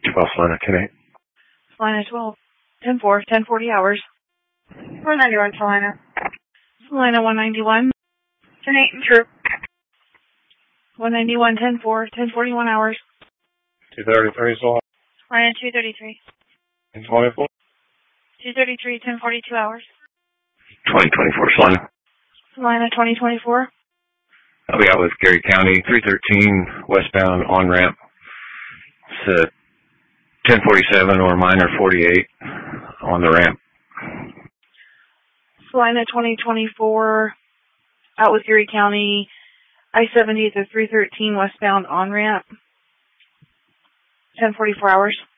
12 Salina, 10-8. Salina 12, 10-4, 10-40 hours. 191 Salina. Salina 191. 10-8 and true. 191, 10-4, 10-41 hours. 233 Salina. Salina 233. 10-24. 233, 10-42 hours. 2024 Salina. Salina 2024. I'll be out with Gary County, 313 westbound on ramp. It's 1047 or minor 48 on the ramp. Salina 2024, out with Gary County, I-70 to 313 westbound on ramp. 10-44 hours.